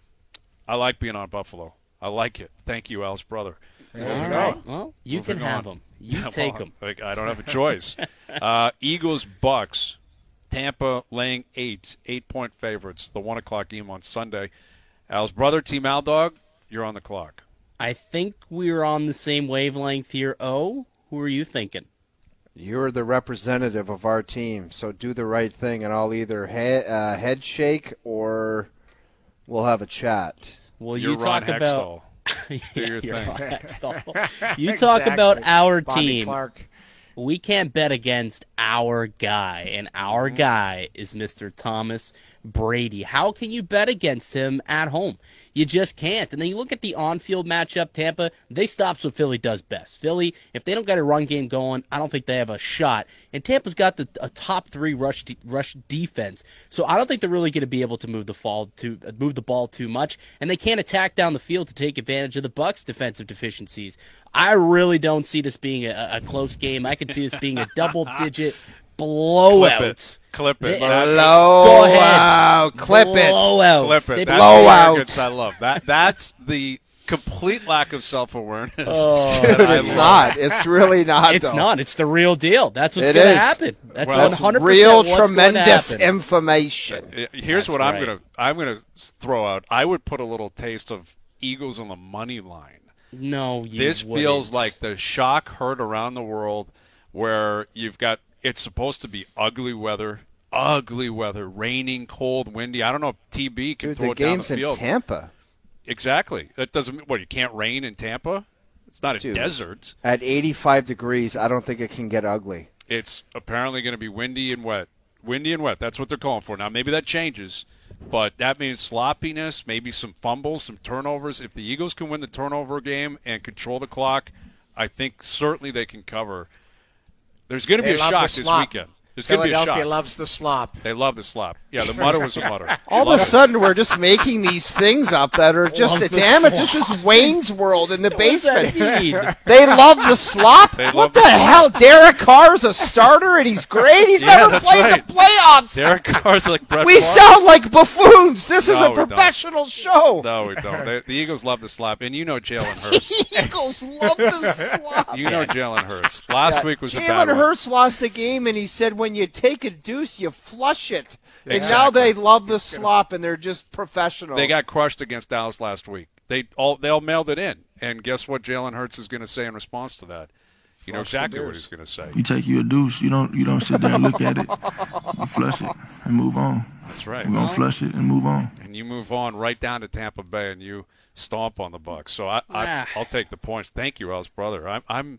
I like being on Buffalo. I like it. Thank you, Al's brother. All Moving right. on. Well, you Moving can have on. them. You Yeah, take well, them. Like, I don't have a choice. uh, Eagles Bucks. Tampa laying eight, eight-point favorites. The one o'clock game on Sunday. Al's brother, Team Al Dog, you're on the clock. I think we're on the same wavelength here. Oh, who are you thinking? You're the representative of our team, so do the right thing, and I'll either he- uh, head shake or we'll have a chat. Well, You're you talk Ron about Hextall. Do your you're thing. Ron Hextall. You talk about Exactly. our Bobby team. Clark. We can't bet against our guy, and our Mm-hmm. guy is Mister Thomas Brady. How can you bet against him at home? You just can't. And then you look at the on-field matchup, Tampa, they stops what Philly does best. Philly, if they don't get a run game going, I don't think they have a shot. And Tampa's got the a top three rush de- rush defense, so I don't think they're really going to be able to move the fall to uh, move the ball too much, and they can't attack down the field to take advantage of the Bucks' defensive deficiencies. I really don't see this being a, a close game. I can see this being a double-digit blowouts. Clip it. Clip it. They- That's- Go ahead. Blowout. Clip it. Blowouts. Clip They it. That's blow the out. arrogance I love. That that's the complete lack of self-awareness. Oh, that Dude, I it's love. not. It's really not. It's though. not. It's the real deal. That's what's It going to is. happen. That's Well, one it's hundred percent Real what's going to tremendous happen. information. Uh, Here's That's what I'm right. gonna I'm gonna throw out. I would put a little taste of Eagles on the money line. No, you This wouldn't. feels like the shock heard around the world, where you've got it's supposed to be ugly weather, ugly weather, raining, cold, windy. I don't know if T B can Dude, throw the it down game's the in field. Tampa. Exactly. That doesn't mean what you can't rain in Tampa. It's not a Dude. desert. At eighty-five degrees, I don't think it can get ugly. It's apparently going to be windy and wet. Windy and wet. That's what they're calling for. Now, maybe that changes, but that means sloppiness, maybe some fumbles, some turnovers. If the Eagles can win the turnover game and control the clock, I think certainly they can cover. There's going to be They a love shock the this slop. weekend. There's going to be a Philadelphia shock. loves the slop. They love the slop. Yeah, the mutter was a mutter. All of a sudden, we're just making these things up that are just, Loves the damn it, slop. this is Wayne's World in the What does that basement. mean? They love the slop? They What love the the slop. hell? Derek Carr's a starter and he's great? He's Yeah, never that's played right. the playoffs. Derek Carr's like Brett We Favre. sound like buffoons. This is No, a we don't. professional show. No, we don't. They, the Eagles love the slop, and you know Jalen Hurts. Eagles love the slop. You know Jalen Hurts. Last Yeah, week was a bad Jalen one. Hurts lost the game, and he said, when you take a deuce, you flush it. And Exactly. now they love the slop, and they're just professionals. They got crushed against Dallas last week. They all they all mailed it in, and guess what? Jalen Hurts is going to say in response to that. You know Flush the exactly what deuce. he's going to say. You take you a deuce. You don't. You don't sit there and look at it. You flush it and move on. That's right. We're gonna flush it and move on. And you move on right down to Tampa Bay, and you stomp on the Bucks. So I, I Ah. I'll take the points. Thank you, Al's brother. I'm I'm.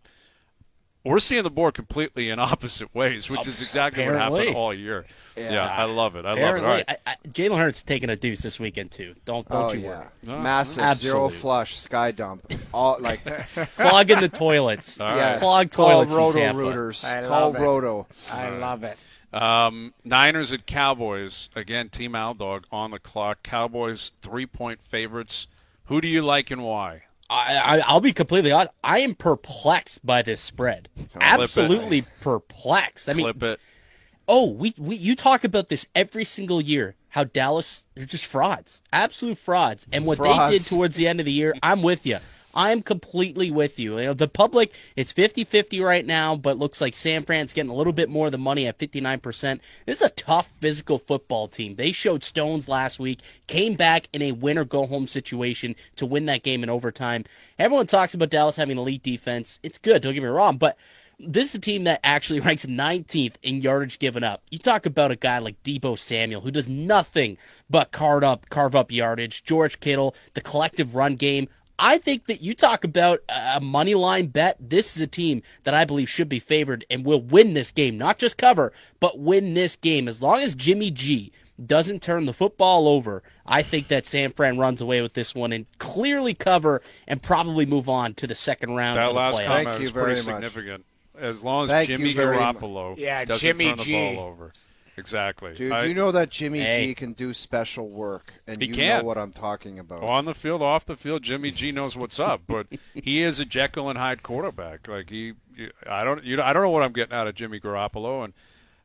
We're seeing the board completely in opposite ways, which is exactly what Apparently. happened all year. Yeah, Yeah. I love it. I love it. Apparently, All right. I, I, Jalen Hurts taking a deuce this weekend too. Don't don't Oh, you yeah. worry. No, Massive, Absolutely. zero flush, sky dump. All like, Clogging the toilets. All right. yes. Clog Call toilets in Roto Tampa. Rooters. I Call love it. Roto. I love it. Um, Niners at Cowboys. Again, Team Aldog on the clock. Cowboys three-point favorites. Who do you like and why? I, I, I'll be completely honest. I am perplexed by this spread. Absolutely perplexed. I mean, Flip it. oh, we, we you talk about this every single year. How Dallas, they're just frauds, absolute frauds. And what they did Frauds. towards the end of the year, I'm with you. I'm completely with you. You know, the public, it's fifty-fifty right now, but looks like San Fran's getting a little bit more of the money at fifty-nine percent. This is a tough physical football team. They showed stones last week, came back in a win-or-go-home situation to win that game in overtime. Everyone talks about Dallas having elite defense. It's good, don't get me wrong, but this is a team that actually ranks nineteenth in yardage given up. You talk about a guy like Deebo Samuel, who does nothing but carve up, carve up yardage. George Kittle, the collective run game. I think that you talk about a money line bet. This is a team that I believe should be favored and will win this game. Not just cover, but win this game. As long as Jimmy G doesn't turn the football over, I think that San Fran runs away with this one and clearly cover and probably move on to the second round That of the last playoffs. comment Thank you is pretty very much. significant. As long as Thank Jimmy you very Garoppolo Yeah, doesn't Jimmy turn the G. ball over. Exactly. Dude, I- you know that Jimmy Hey. G can do special work, and He you can. know what I'm talking about. on the field, off the field, Jimmy G knows what's up, but he is a Jekyll and Hyde quarterback. Like he, I don't, you know, I don't know what I'm getting out of Jimmy Garoppolo, and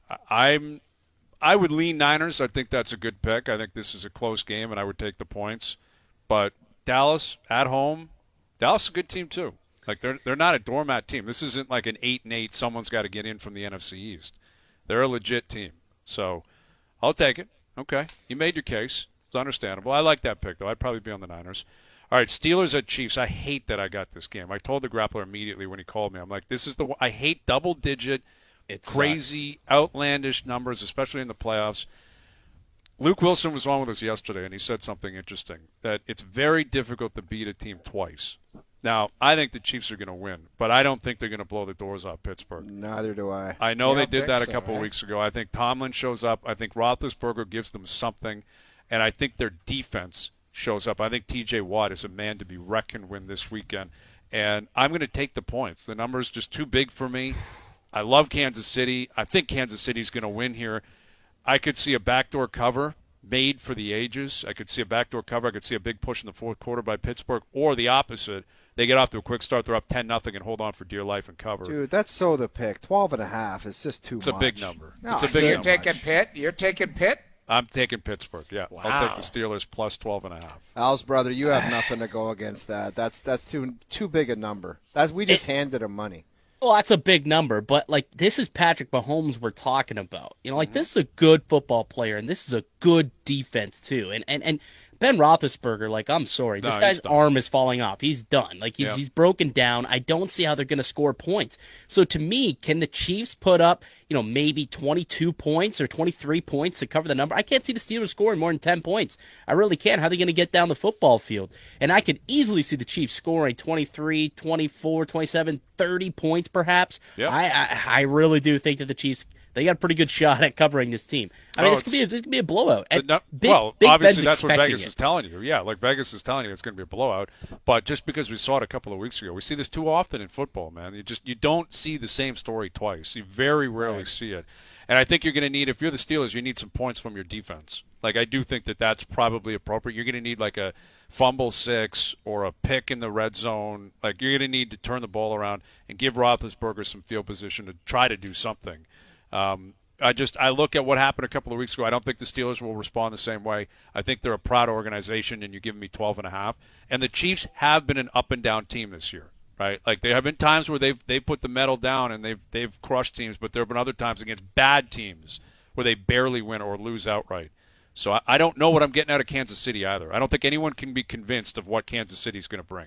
I- I'm, I would lean Niners. I think that's a good pick. I think this is a close game, and I would take the points. But Dallas at home, Dallas is a good team too. Like they're they're not a doormat team. This isn't like an eight and eight. Someone's got to get in from the N F C East. They're a legit team. So I'll take it. Okay, you made your case. It's understandable. I like that pick, though. I'd probably be on the Niners. All right, Steelers at Chiefs. I hate that I got this game. I told the grappler immediately when he called me. I'm like, this is the. I hate double-digit, It crazy, outlandish numbers, especially in the playoffs. Luke Wilson was on with us yesterday, and he said something interesting, that it's very difficult to beat a team twice. Now, I think the Chiefs are going to win, but I don't think they're going to blow the doors off Pittsburgh. Neither do I. I know You they don't did think that a so, couple right? weeks ago. I think Tomlin shows up. I think Roethlisberger gives them something, and I think their defense shows up. I think T J Watt is a man to be reckoned with this weekend, and I'm going to take the points. The number's just too big for me. I love Kansas City. I think Kansas City's going to win here. I could see a backdoor cover made for the ages. I could see a backdoor cover. I could see a big push in the fourth quarter by Pittsburgh, or the opposite. they get off to a quick start. They're up ten nothing and hold on for dear life and cover. Dude, that's so the pick. Twelve and a half is just too it's much. a big number. No, it's a it's big You're number. taking Pitt. You're taking Pitt. I'm taking Pittsburgh. Yeah, Wow. I'll take the Steelers plus twelve and a half. Al's brother, you have nothing to go against that. That's that's too too big a number. That's we just It- handed him money. Well, that's a big number, but like this is Patrick Mahomes we're talking about. You know, like this is a good football player, and this is a good defense too. And and and Ben Roethlisberger, like I'm sorry, this No, guy's he's done. arm is falling off. He's done. Like he's Yeah. he's broken down. I don't see how they're going to score points. So to me, can the Chiefs put up, you know, maybe twenty-two points or twenty-three points to cover the number? I can't see the Steelers scoring more than ten points. I really can't. How are they going to get down the football field? And I could easily see the Chiefs scoring twenty-three, twenty-four, twenty-seven, thirty points perhaps. Yeah. I, I I really do think that the Chiefs, they got a pretty good shot at covering this team. I mean, Oh, this could be a, this could be a blowout. The And nu- Big, well, Big obviously Ben's that's what expecting Vegas it. is telling you. Yeah, like Vegas is telling you it's going to be a blowout. But just because we saw it a couple of weeks ago, we see this too often in football, man. You just you don't see the same story twice. You very rarely see it. And I think you're going to need, if you're the Steelers, you need some points from your defense. Like I do think that that's probably appropriate. You're going to need like a fumble six or a pick in the red zone. Like you're going to need to turn the ball around and give Roethlisberger some field position to try to do something. Um, I just I look at what happened a couple of weeks ago. I don't think the Steelers will respond the same way. I think they're a proud organization, and you're giving me twelve and a half. And the Chiefs have been an up and down team this year, right? Like there have been times where they've they put the metal down and they've they've crushed teams, but there have been other times against bad teams where they barely win or lose outright. So I, I don't know what I'm getting out of Kansas City either. I don't think anyone can be convinced of what Kansas City's going to bring.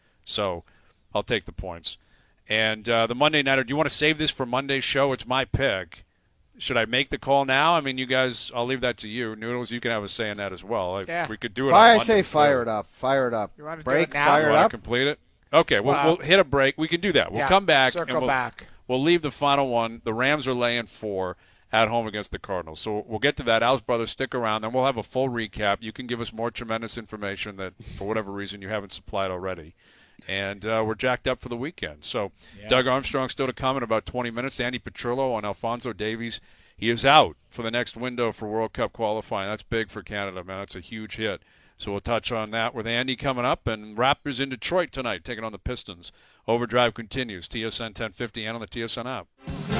So I'll take the points. And uh, the Monday Nighter, do you want to save this for Monday's show? It's my pick. Should I make the call now? I mean, you guys, I'll leave that to you. Noodles, you can have a say in that as well. Like, Yeah. We could do it Fire, on I Monday. say fire it up. Fire it up. You wanna do Break, it now? fire You it want up. to complete it? Okay, we'll, Wow. we'll hit a break. We can do that. We'll Yeah, come back. circle and we'll, back. We'll leave the final one. The Rams are laying four at home against the Cardinals. So we'll get to that. Al's brother, stick around. Then we'll have a full recap. You can give us more tremendous information that, for whatever reason, you haven't supplied already. And uh, we're jacked up for the weekend. So Yeah. Doug Armstrong still to come in about twenty minutes. Andy Petrillo on Alfonso Davies. He is out for the next window for World Cup qualifying. That's big for Canada, man. That's a huge hit. So we'll touch on that with Andy coming up. And Raptors in Detroit tonight, taking on the Pistons. Overdrive continues. T S N ten fifty and on the T S N app.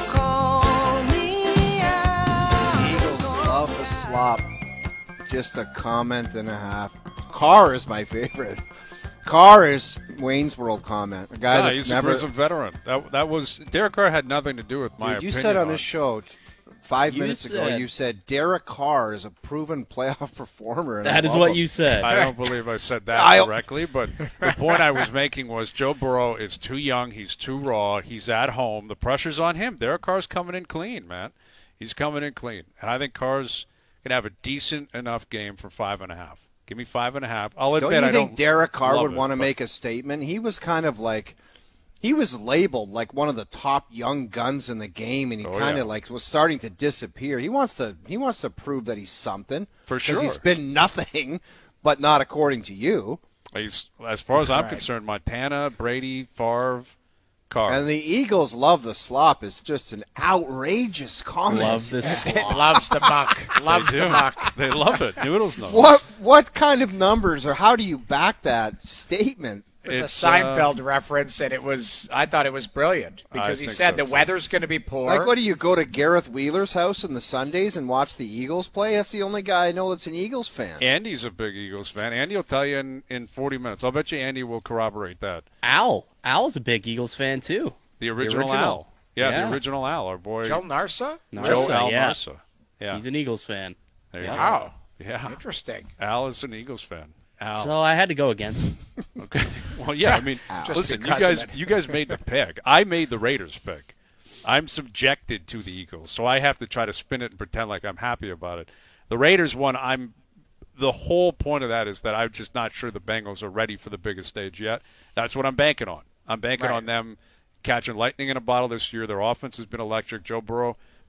Eagles love the slop. Just a comment and a half. Carr is my favorite. Carr is Wayne's World comment. A guy Yeah, that's he's never. a Grizzly veteran. That that was Derek Carr had nothing to do with my Dude, you opinion. said on this show t- five You minutes ago. said- You said Derek Carr is a proven playoff performer. And I That is love what him. you said. I don't believe I said that I- correctly, but the point I was making was Joe Burrow is too young. He's too raw. He's at home. The pressure's on him. Derek Carr's coming in clean, man. He's coming in clean. And I think Carr's going to have a decent enough game for five and a half. Give me five and a half. I'll admit Don't you I think don't Derek Carr love would it, want to but- make a statement? He was kind of like, he was labeled like one of the top young guns in the game, and he Oh, kind yeah. of like was starting to disappear. He wants to, he wants to prove that he's something. For 'cause sure. he's been nothing, but not according to you. He's, as far as I'm Right. concerned, Montana, Brady, Favre, Carr. And the Eagles love the slop. It's just an outrageous comment. Love this slop. Loves the muck. Loves they the do. muck. They love it. Noodles knows. What what kind of numbers, or how do you back that statement? It was It's, a uh, Seinfeld reference, and it was. I thought it was brilliant because he think said so, the too. weather's going to be poor. Like, what do you go to Gareth Wheeler's house on the Sundays and watch the Eagles play? That's the only guy I know that's an Eagles fan. Andy's a big Eagles fan. Andy will tell you in, in forty minutes. I'll bet you Andy will corroborate that. Al. Al's a big Eagles fan, too. The original, original. Al. Yeah, Yeah. the original Al, our boy. Joe Narsa? Joe Narsa, Al yeah. Narsa. Yeah. He's an Eagles fan. There you Wow. go. Yeah. Interesting. Al is an Eagles fan. Al. So I had to go against him. Okay. Well, yeah. I mean, Just listen, you because guys, of it. you guys made the pick. I made the Raiders pick. I'm subjected to the Eagles, so I have to try to spin it and pretend like I'm happy about it. The Raiders one, I'm. The whole point of that is that I'm just not sure the Bengals are ready for the biggest stage yet. That's what I'm banking on. I'm banking Right. on them catching lightning in a bottle this year. Their offense has been electric. Joe Burrow, but he's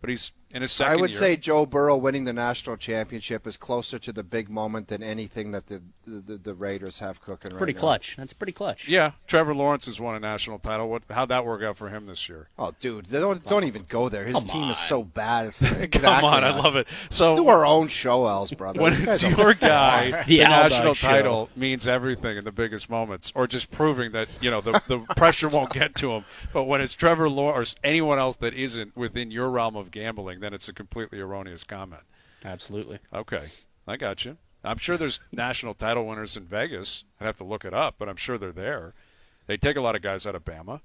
in his second I would year. say Joe Burrow winning the national championship is closer to the big moment than anything that the the, the Raiders have cooking right Pretty now. clutch. That's pretty clutch. Yeah, Trevor Lawrence has won a national title. What? How'd that work out for him this year? Oh, dude, they don't don't even go there. His Come team on. is so bad. It's exactly Come on, I that. love it. So Let's do our own show, Els, brother. when These it's guys are- your guy, The the Al national Dog Show. title means everything in the biggest moments, or just proving that you know the the pressure won't get to him. But when it's Trevor Lawrence or anyone else that isn't within your realm of gambling, then it's a completely erroneous comment. Absolutely. Okay, I got you. I'm sure there's national title winners in Vegas. I'd have to look it up, but I'm sure they're there. They take a lot of guys out of Bama,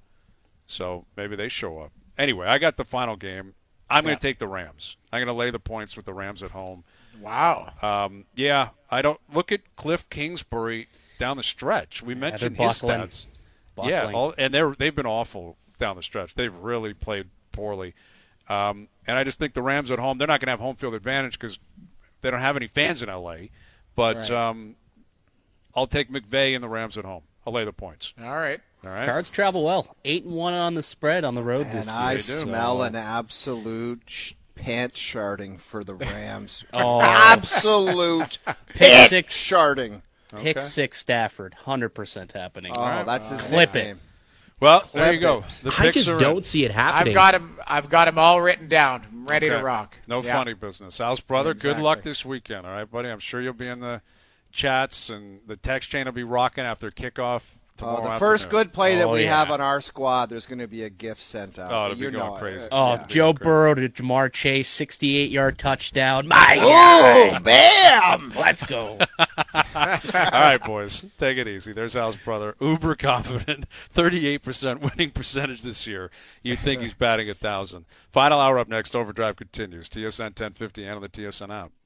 so maybe they show up. Anyway, I got the final game. I'm going Yeah. to take the Rams. I'm going to lay the points with the Rams at home. Wow. Um, yeah, I don't look at Cliff Kingsbury down the stretch. We mentioned they're his buckling. stats. Buckling. Yeah, all, and they're they've been awful down the stretch. They've really played poorly, um, and I just think the Rams at home. They're not going to have home field advantage because they don't have any fans in L A. But Right. um, I'll take McVay and the Rams at home. I'll lay the points. All right. All right. Cards travel well. Eight and one on the spread on the road And this year. I do. smell So- an absolute sh- pant sharding for the Rams. Oh. Absolute Pick pant six. sharding. Pick Okay. six Stafford, hundred percent happening. Oh, that's his Clip it. nickname. Well, there Clip you go. it. The I picks just are in. don't see it happening. I've got him. I've got him all written down. I'm ready Okay. to rock. No Yeah. funny business. Al's brother, good Exactly. luck this weekend, all right, buddy? I'm sure you'll be in the chats, and the text chain will be rocking after kickoff tomorrow Oh, the first afternoon. good play that Oh, we yeah. have on our squad, there's going to be a gift sent out. Oh, it'll be You going know it. crazy. Oh, Yeah. Joe Burrow to Jamar Chase, sixty-eight yard touchdown. My Oh, God. bam! Let's go. All right, boys, take it easy. There's Al's brother, uber confident, thirty-eight percent winning percentage this year. You'd think he's batting a thousand. Final hour up next. Overdrive continues. T S N ten fifty and on the T S N app.